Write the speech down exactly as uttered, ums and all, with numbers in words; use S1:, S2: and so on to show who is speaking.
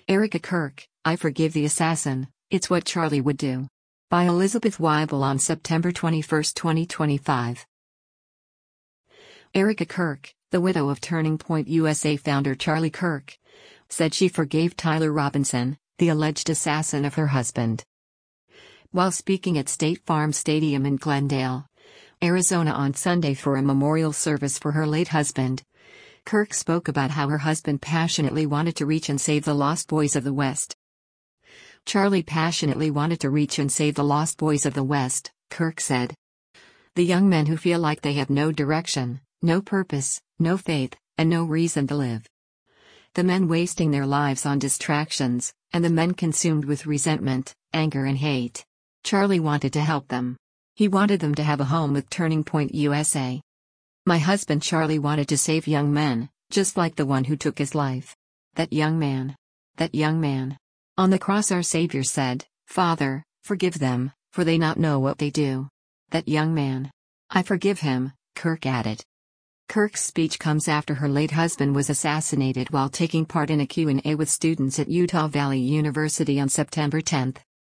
S1: Erica Kirk, I Forgive the Assassin, It's What Charlie Would Do. By Elizabeth Weibel on September twenty-first, twenty twenty-five. Erica Kirk, the widow of Turning Point U S A founder Charlie Kirk, said she forgave Tyler Robinson, the alleged assassin of her husband. While speaking at State Farm Stadium in Glendale, Arizona on Sunday for a memorial service for her late husband, Kirk spoke about how her husband passionately wanted to reach and save the lost boys of the West. Charlie passionately wanted to reach and save the lost boys of the West, Kirk said. The young men who feel like they have no direction, no purpose, no faith, and no reason to live. The men wasting their lives on distractions, and the men consumed with resentment, anger and hate. Charlie wanted to help them. He wanted them to have a home with Turning Point U S A. My husband Charlie wanted to save young men, just like the one who took his life. That young man. That young man. On the cross our Savior said, Father, forgive them, for they not know what they do. That young man. I forgive him, Kirk added. Kirk's speech comes after her late husband was assassinated while taking part in a Q and A with students at Utah Valley University on September tenth.